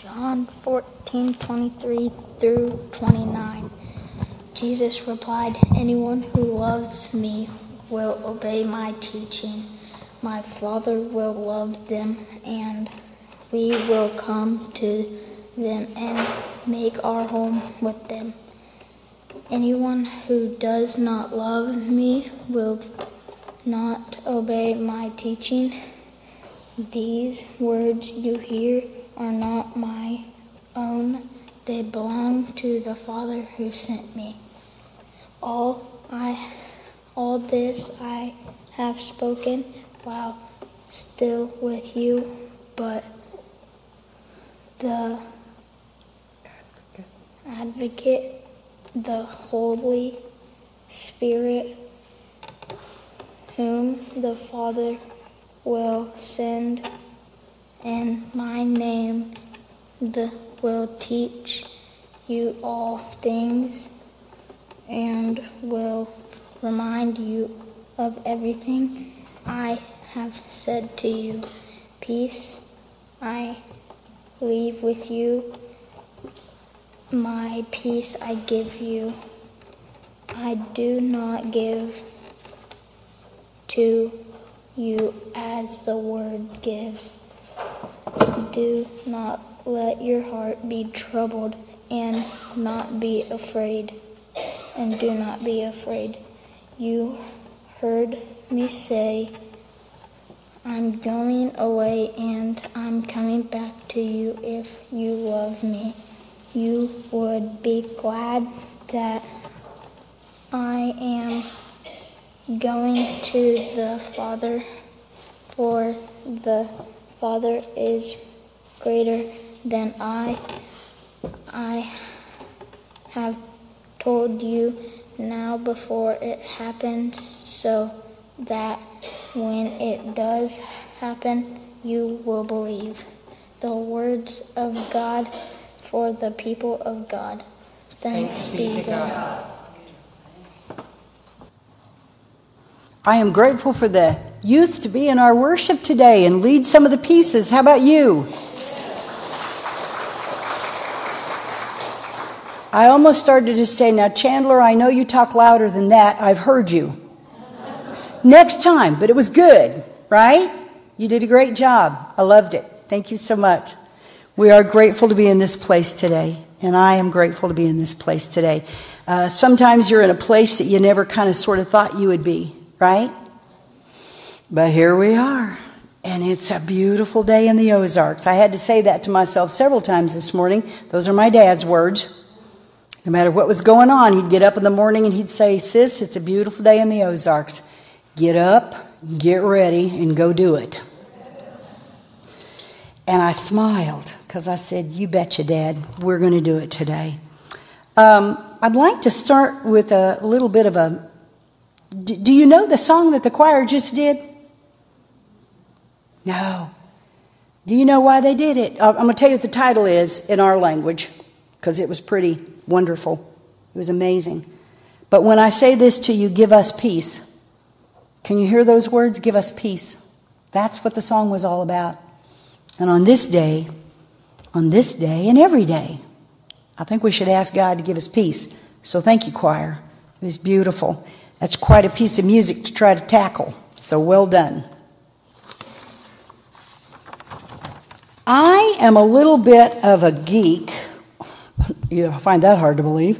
John 14:23 through 29. Jesus replied, "Anyone who loves me will obey my teaching. My Father will love them, and we will come to them and make our home with them. Anyone who does not love me will not obey my teaching. These words you hear are not my own. They belong to the Father who sent me. All this I have spoken while still with you, but the Advocate, the Holy Spirit, whom the Father will send in my name, will teach you all things and will remind you of everything I have said to you. Peace I leave with you. My peace I give you. I do not give to you as the world gives. Do not let your heart be troubled and not be afraid. And do not be afraid. You heard me say, I'm going away and I'm coming back to you. If you love me, you would be glad that I am going to the Father, for the Father is greater than I. I have told you now before it happens, so that when it does happen, you will believe. The words of God for the people of God. Thanks be to God. I am grateful for the youth to be in our worship today and lead some of the pieces. How about you? I almost started to say, now Chandler, I know you talk louder than that. I've heard you. Next time, but it was good, right? You did a great job. I loved it. Thank you so much. We are grateful to be in this place today, and I am grateful to be in this place today. Sometimes you're in a place that you never kind of sort of thought you would be, right? But here we are, and it's a beautiful day in the Ozarks. I had to say that to myself several times this morning. Those are my dad's words. No matter what was going on, he'd get up in the morning and he'd say, "Sis, it's a beautiful day in the Ozarks. Get up, get ready, and go do it." And I smiled because I said, "You betcha, Dad, we're going to do it today." I'd like to start with a little bit of a... Do you know the song that the choir just did? No. Do you know why they did it? I'm going to tell you what the title is in our language, because it was pretty wonderful. It was amazing. But when I say this to you, give us peace. Can you hear those words? Give us peace. That's what the song was all about. And on this day, and every day, I think we should ask God to give us peace. So thank you, choir. It was beautiful. That's quite a piece of music to try to tackle. So well done. I am a little bit of a geek. I find that hard to believe.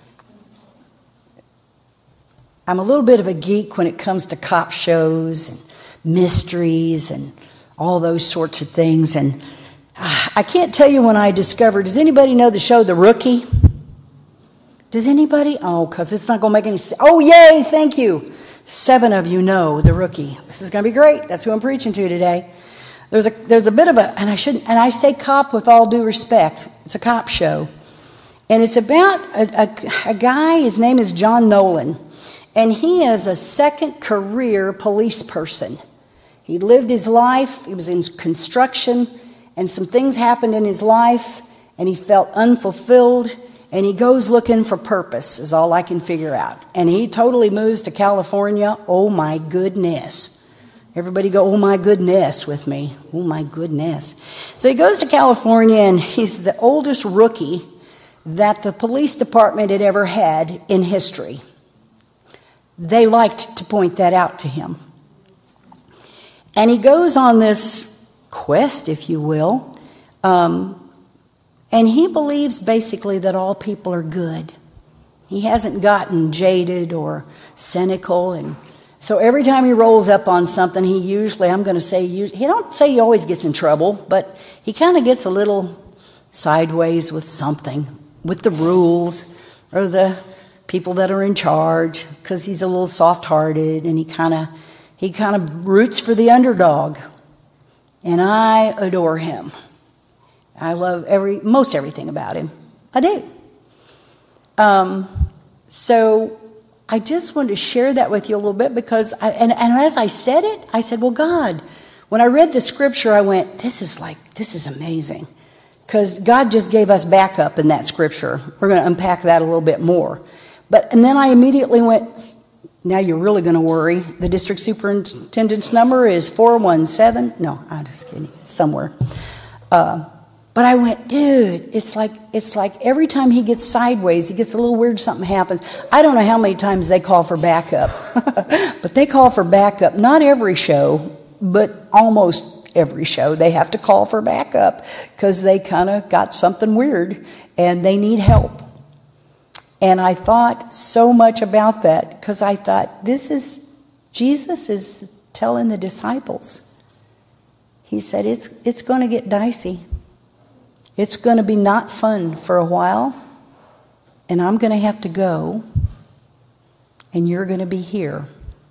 I'm a little bit of a geek when it comes to cop shows and mysteries and all those sorts of things. And I can't tell you when I discovered, does anybody know the show The Rookie? Does anybody? Oh, because it's not going to make any sense. Oh, yay, thank you. 7 of you know The Rookie. This is going to be great. That's who I'm preaching to today. There's a bit of a, and I say cop with all due respect. It's a cop show. And it's about a guy, his name is John Nolan. And he is a second career police person. He lived his life, he was in construction, and some things happened in his life, and he felt unfulfilled, and he goes looking for purpose, is all I can figure out. And he totally moves to California. Oh my goodness. Everybody go, oh my goodness, with me. Oh my goodness. So he goes to California, and he's the oldest rookie that the police department had ever had in history. They liked to point that out to him. And he goes on this quest, if you will, and he believes basically that all people are good. He hasn't gotten jaded or cynical, and so every time he rolls up on something, he usually, I'm going to say, he don't say he always gets in trouble, but he kind of gets a little sideways with something, with the rules or the people that are in charge, because he's a little soft-hearted, and he kind of roots for the underdog. And I adore him. I love most everything about him. I do. So I just wanted to share that with you a little bit, because and as I said it, I said, well, God, when I read the scripture, I went, this is amazing, because God just gave us backup in that scripture. We're going to unpack that a little bit more. And then I immediately went, now you're really going to worry. The district superintendent's number is 417. No, I'm just kidding. It's somewhere. But I went, dude, it's like every time he gets sideways, he gets a little weird, something happens. I don't know how many times they call for backup, but they call for backup. Not every show, but almost every show they have to call for backup, because they kind of got something weird and they need help. And I thought so much about that, because I thought, Jesus is telling the disciples. He said, it's going to get dicey. It's going to be not fun for a while, and I'm going to have to go, and you're going to be here.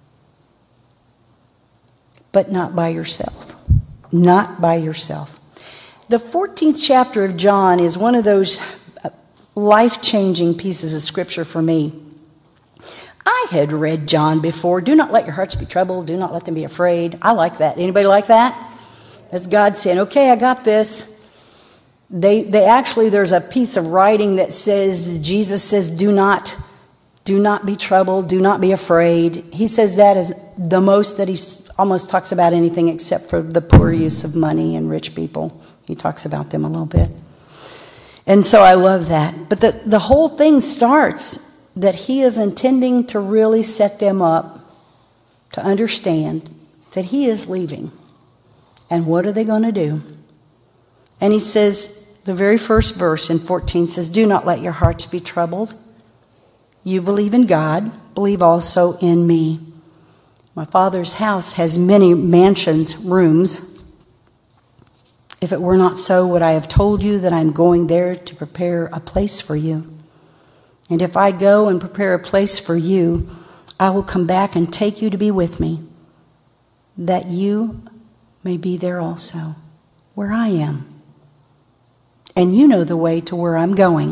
But not by yourself. Not by yourself. The 14th chapter of John is one of those life-changing pieces of scripture for me. I had read John before. Do not let your hearts be troubled. Do not let them be afraid. I like that. Anybody like that? That's God saying, okay, I got this. They actually, there's a piece of writing that says, Jesus says, do not be troubled, do not be afraid. He says that is the most that he almost talks about anything except for the poor use of money and rich people. He talks about them a little bit. And so I love that. But the whole thing starts that he is intending to really set them up to understand that he is leaving. And what are they going to do? And he says, the very first verse in 14 says, do not let your hearts be troubled. You believe in God, believe also in me. My Father's house has many mansions, rooms. If it were not so, would I have told you that I'm going there to prepare a place for you? And if I go and prepare a place for you, I will come back and take you to be with me, that you may be there also, where I am. And you know the way to where I'm going.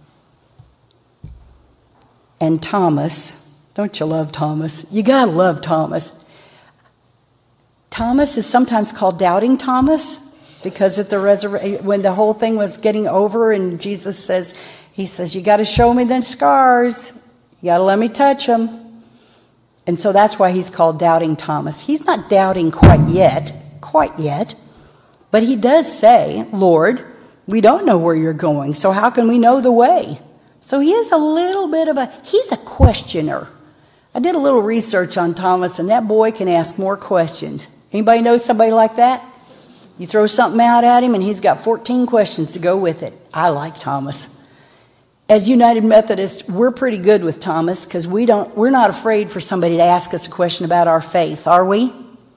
And Thomas, don't you love Thomas? You gotta love Thomas. Thomas is sometimes called Doubting Thomas, because at the resurrection, when the whole thing was getting over, and Jesus says, he says, you gotta show me the scars. You gotta let me touch them. And so that's why he's called Doubting Thomas. He's not doubting quite yet, but he does say, Lord, we don't know where you're going, so how can we know the way? So he is a little bit he's a questioner. I did a little research on Thomas, and that boy can ask more questions. Anybody know somebody like that? You throw something out at him, and he's got 14 questions to go with it. I like Thomas. As United Methodists, we're pretty good with Thomas, because we're not afraid for somebody to ask us a question about our faith, are we?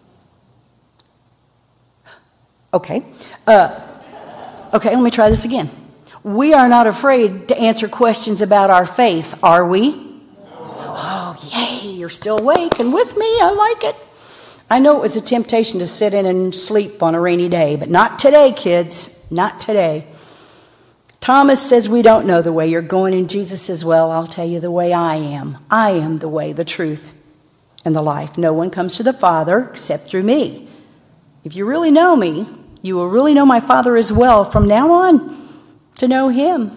Okay. Okay, let me try this again. We are not afraid to answer questions about our faith, are we? No. Oh, yay, you're still awake and with me. I like it. I know it was a temptation to sit in and sleep on a rainy day, but not today, kids. Not today. Thomas says we don't know the way you're going, and Jesus says, well, I'll tell you the way I am. I am the way, the truth, and the life. No one comes to the Father except through me. If you really know me, you will really know my Father as well. From now on, to know him.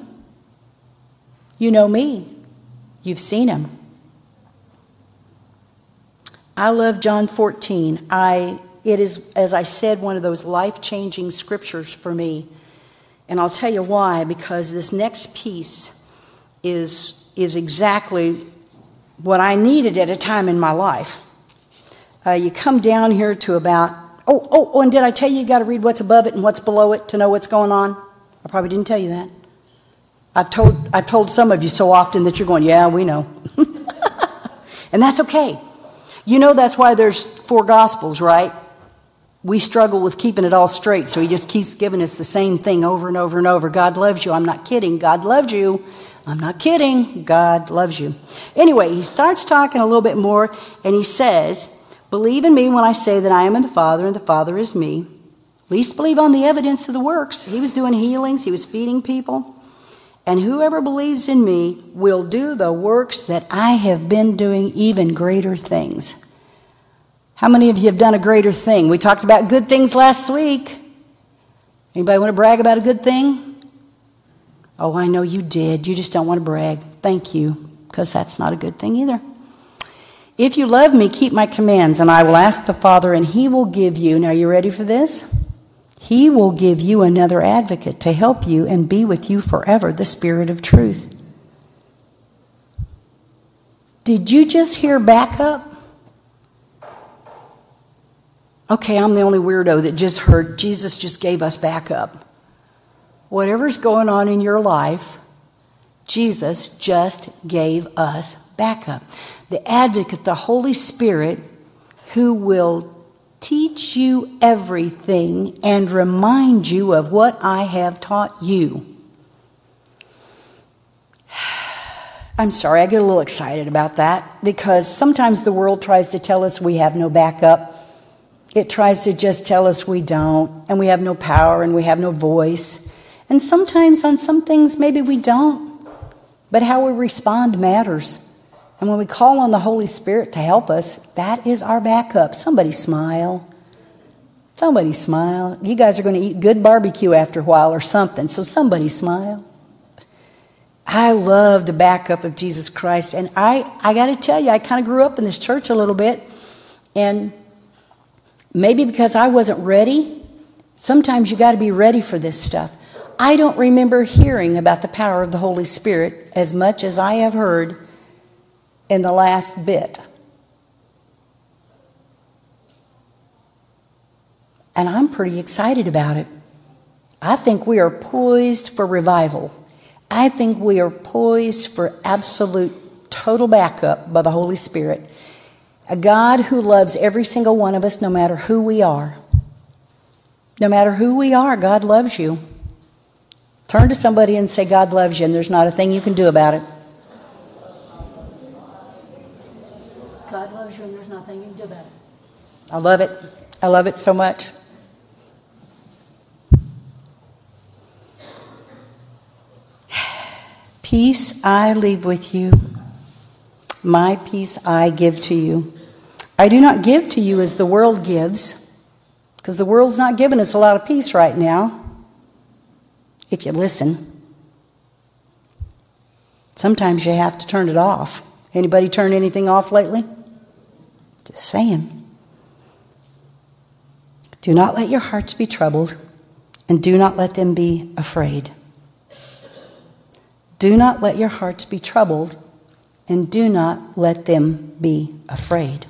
You know me. You've seen him. I love John 14. It is, as I said, one of those life-changing scriptures for me. And I'll tell you why, because this next piece is exactly what I needed at a time in my life. You come down here to about, and did I tell you got to read what's above it and what's below it to know what's going on? I probably didn't tell you that. I've told some of you so often that you're going, yeah, we know. And that's okay. You know that's why there's 4 Gospels, right? We struggle with keeping it all straight, so he just keeps giving us the same thing over and over and over. God loves you. I'm not kidding. God loved you. I'm not kidding. God loves you. Anyway, he starts talking a little bit more, and he says, believe in me when I say that I am in the Father, and the Father is me. Least believe on the evidence of the works. He was doing healings. He was feeding people. And whoever believes in me will do the works that I have been doing, even greater things. How many of you have done a greater thing? We talked about good things last week. Anybody want to brag about a good thing? Oh, I know you did. You just don't want to brag. Thank you, because that's not a good thing either. If you love me, keep my commands, and I will ask the Father, and he will give you, now you ready for this? He will give you another advocate to help you and be with you forever, the Spirit of truth. Did you just hear backup? Okay, I'm the only weirdo that just heard Jesus just gave us backup. Whatever's going on in your life, Jesus just gave us backup. The advocate, the Holy Spirit, who will teach you everything and remind you of what I have taught you. I'm sorry, I get a little excited about that because sometimes the world tries to tell us we have no backup. It tries to just tell us we don't, and we have no power, and we have no voice. And sometimes on some things, maybe we don't. But how we respond matters. And when we call on the Holy Spirit to help us, that is our backup. Somebody smile. Somebody smile. You guys are going to eat good barbecue after a while or something, so somebody smile. I love the backup of Jesus Christ. And I got to tell you, I kind of grew up in this church a little bit, and maybe because I wasn't ready. Sometimes you got to be ready for this stuff. I don't remember hearing about the power of the Holy Spirit as much as I have heard in the last bit. And I'm pretty excited about it. I think we are poised for revival. I think we are poised for absolute total backup by the Holy Spirit. A God who loves every single one of us, no matter who we are. No matter who we are, God loves you. Turn to somebody and say, God loves you, and there's not a thing you can do about it. God loves you, and there's nothing you can do about it. I love it. I love it so much. Peace I leave with you. My peace I give to you. I do not give to you as the world gives, because the world's not giving us a lot of peace right now, if you listen. Sometimes you have to turn it off. Anybody turn anything off lately? Just saying. Do not let your hearts be troubled, and do not let them be afraid. Do not let your hearts be troubled, and do not let them be afraid.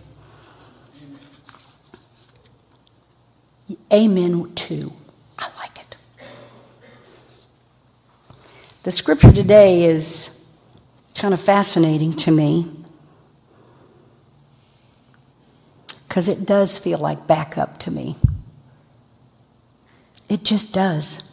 Amen too. I like it. The scripture today is kind of fascinating to me because it does feel like backup to me. It just does.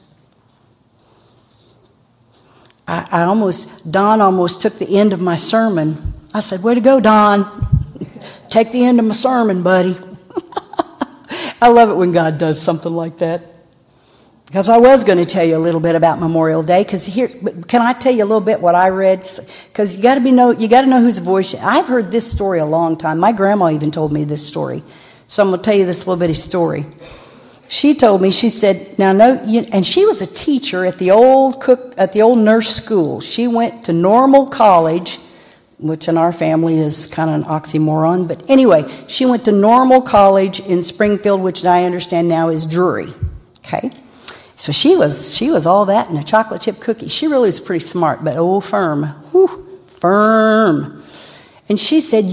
Don almost took the end of my sermon. I said, way to go, Don. Take the end of my sermon, buddy. I love it when God does something like that. Because I was going to tell you a little bit about Memorial Day. Because here, can I tell you a little bit what I read? Because you got to know whose voice. I've heard this story a long time. My grandma even told me this story. So I'm going to tell you this little bitty story. She told me, she said, and she was a teacher at the old nurse school. She went to normal college, which in our family is kind of an oxymoron. But anyway, she went to Normal College in Springfield, which I understand now is Drury. Okay? So she was all that and a chocolate chip cookie. She really is pretty smart, but firm. Whew, firm. And she said,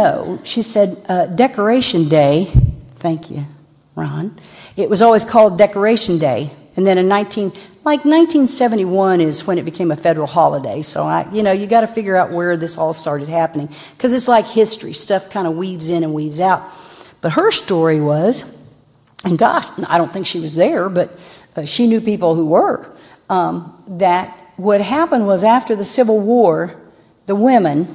Decoration Day, thank you, Ron. It was always called Decoration Day. And then in 1971 is when it became a federal holiday. So you got to figure out where this all started happening. Because it's like history. Stuff kind of weaves in and weaves out. But her story was, and gosh, I don't think she was there, but she knew people who were, that what happened was after the Civil War, the women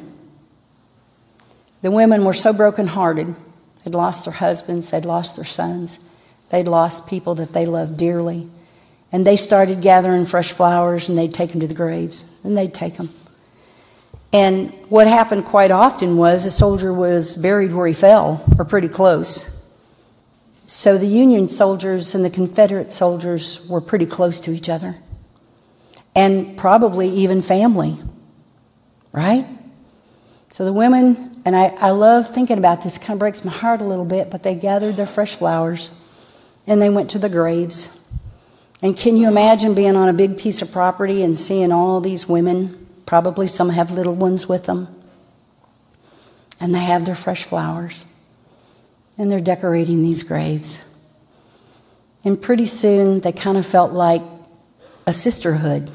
were so brokenhearted. They'd lost their husbands, they'd lost their sons, they'd lost people that they loved dearly. And they started gathering fresh flowers, and they'd take them to the graves, and they'd take them. And what happened quite often was a soldier was buried where he fell, or pretty close. So the Union soldiers and the Confederate soldiers were pretty close to each other. And probably even family, right? So the women, and I love thinking about this, it kind of breaks my heart a little bit, but they gathered their fresh flowers, and they went to the graves. And can you imagine being on a big piece of property and seeing all these women? Probably some have little ones with them. And they have their fresh flowers. And they're decorating these graves. And pretty soon they kind of felt like a sisterhood.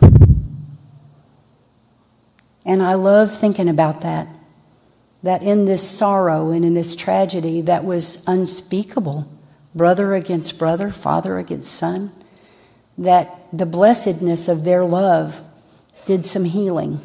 And I love thinking about that. That in this sorrow and in this tragedy that was unspeakable, brother against brother, father against son, that the blessedness of their love did some healing.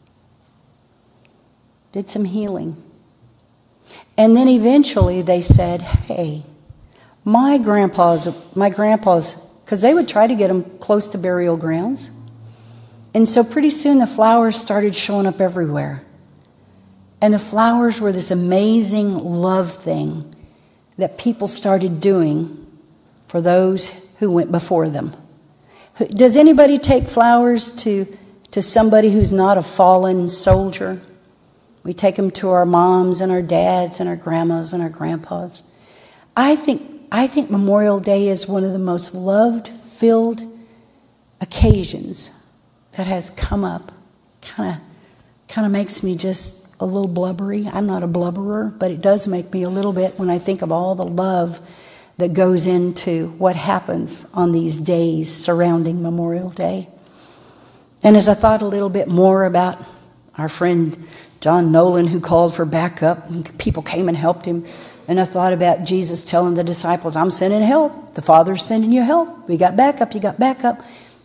Did some healing. And then eventually they said, hey, my grandpa's, because they would try to get them close to burial grounds. And so pretty soon the flowers started showing up everywhere. And the flowers were this amazing love thing that people started doing for those who went before them. Does anybody take flowers to somebody who's not a fallen soldier? We take them to our moms and our dads and our grandmas and our grandpas. I think Memorial Day is one of the most love-filled occasions that has come up. Kind of makes me just a little blubbery. I'm not a blubberer, but it does make me a little bit when I think of all the love that goes into what happens on these days surrounding Memorial Day. And as I thought a little bit more about our friend John Nolan, who called for backup, and people came and helped him, and I thought about Jesus telling the disciples, I'm sending help. The Father's sending you help. We got backup, you got backup.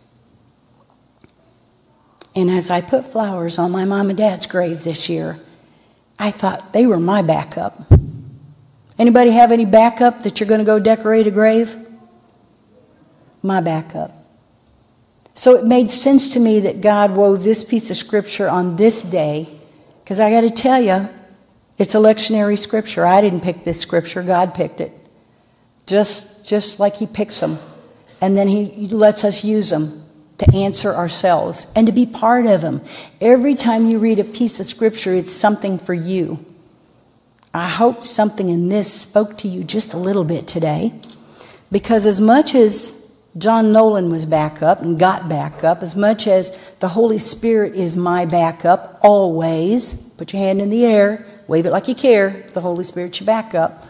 And as I put flowers on my mom and dad's grave this year, I thought they were my backup. Anybody have any backup that you're going to go decorate a grave? My backup. So it made sense to me that God wove this piece of scripture on this day, because I got to tell you, it's a lectionary scripture. I didn't pick this scripture. God picked it. Just like he picks them. And then he lets us use them to answer ourselves and to be part of them. Every time you read a piece of scripture, it's something for you. I hope something in this spoke to you just a little bit today, because as much as John Nolan was back up and got back up, as much as the Holy Spirit is my backup always, put your hand in the air, wave it like you care, the Holy Spirit's your backup.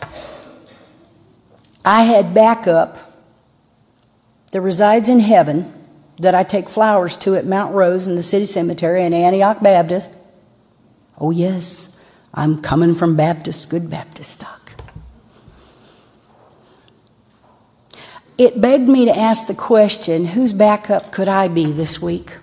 I had backup that resides in heaven that I take flowers to at Mount Rose in the city cemetery in Antioch Baptist. Oh yes, I'm coming from Baptist, good Baptist stock. It begged me to ask the question, whose backup could I be this week?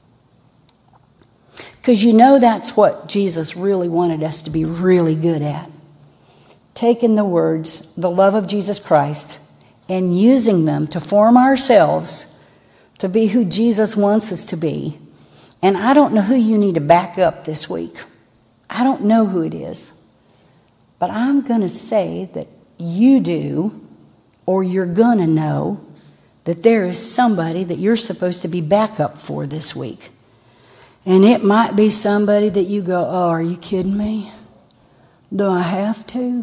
Because that's what Jesus really wanted us to be really good at. Taking the words, the love of Jesus Christ, and using them to form ourselves to be who Jesus wants us to be. And I don't know who you need to back up this week. I don't know who it is. But I'm going to say that you do, or you're going to know that there is somebody that you're supposed to be backup for this week. And it might be somebody that you go, oh, are you kidding me? Do I have to?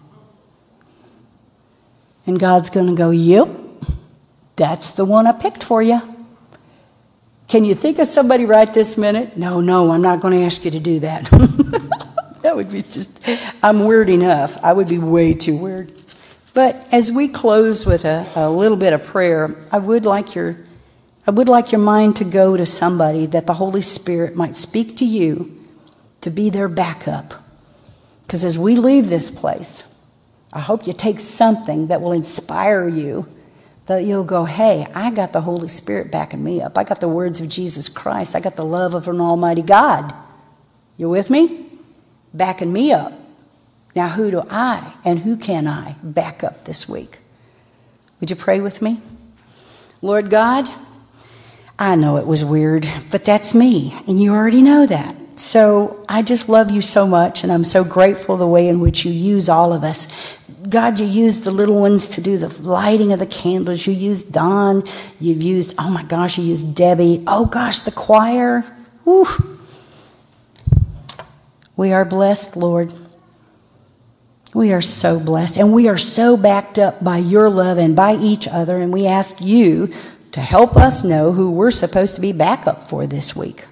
And God's going to go, yep, that's the one I picked for you. Can you think of somebody right this minute? No, I'm not going to ask you to do that. That would be just, I'm weird enough. I would be way too weird. But as we close with a little bit of prayer, I would like your mind to go to somebody that the Holy Spirit might speak to you to be their backup. Because as we leave this place, I hope you take something that will inspire you, that you'll go, hey, I got the Holy Spirit backing me up. I got the words of Jesus Christ. I got the love of an almighty God. You with me? Backing me up. Now who do I and who can I back up this week? Would you pray with me? Lord God, I know it was weird, but that's me, and you already know that. So I just love you so much, and I'm so grateful the way in which you use all of us. God, you used the little ones to do the lighting of the candles. You used Don. You've used, oh my gosh, you used Debbie. Oh gosh, the choir. Whew. We are blessed, Lord. We are so blessed, and we are so backed up by your love and by each other, and we ask you to help us know who we're supposed to be back up for this week.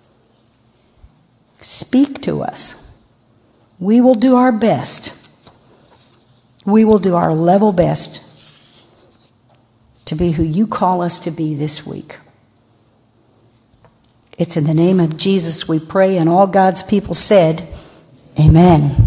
Speak to us. We will do our best. We will do our level best to be who you call us to be this week. It's in the name of Jesus we pray, and all God's people said, amen.